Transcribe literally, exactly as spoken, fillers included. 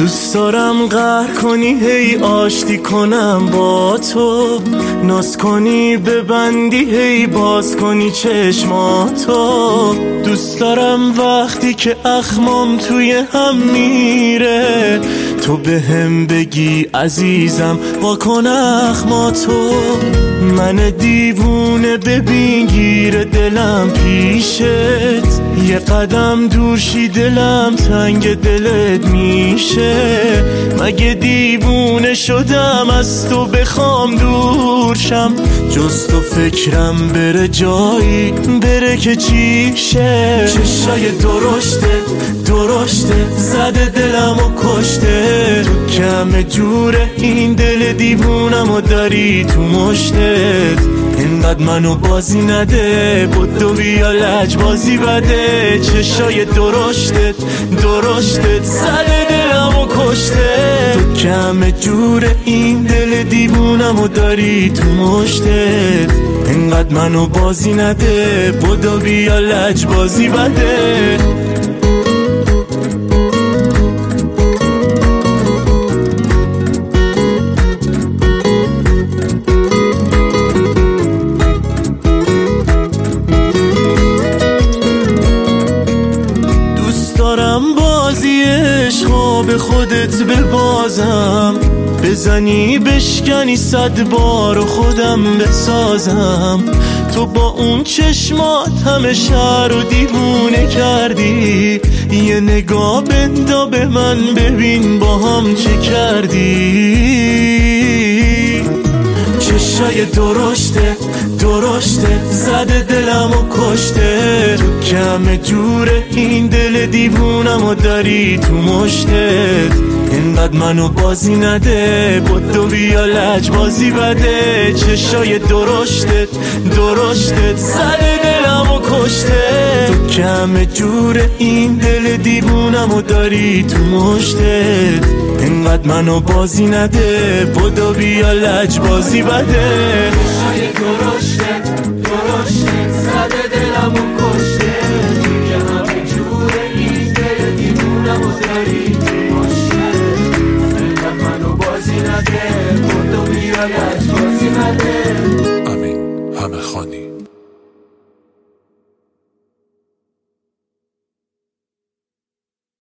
دوست دارم قهر کنی هی آشتی کنم با تو، ناز کنی ببندی هی باز کنی چشماتو. دوست دارم وقتی که اخمام توی هم میره تو به هم بگی عزیزم واکن اخماتو. من دیوونه ببین گیر دلم پیشت، یه قدم دور شی دلم تنگ دلت میشه. مگه دیوونه شدم از تو بخوام دور شم، جز تو فکرم بره جایی بره که چیشه. چشای درشته درشته زده دلم و کشته، تو کم جوره این دل دیوونم و داری تو مشتت. اینقدر منو بازی نده بدو بیا لج بازی بده. چشای درشتت درشتت زده دلم و کشته، تو کم جوره این دل دیوونم و داری تو مشتت. اینقدر منو بازی نده بدو بیا لج بازی بده. بازی عشقا به خودت ببازم، بزنی بشکنی صد بار و خودم بسازم. تو با اون چشمات همه شهر رو دیوونه کردی، یه نگاه بندا به من ببین با هم چه کردی. چشای درشته درشته زده دلم و کشته، تو کم جوره این دل دیوونم و داری تو مشتت. اینقدر منو بازی نده بدو بیا لج بازی بده. چشای درشتت درشتت زده دلم و کشته، تو کم جوره این دل دیوونم و داری تو مشتت. اینقدر منو بازی نده بدو بیا لج بازی بده. چشای درشتت درشتت زده دلم و کشته، تو که همه جوره این دل دیوونم و داری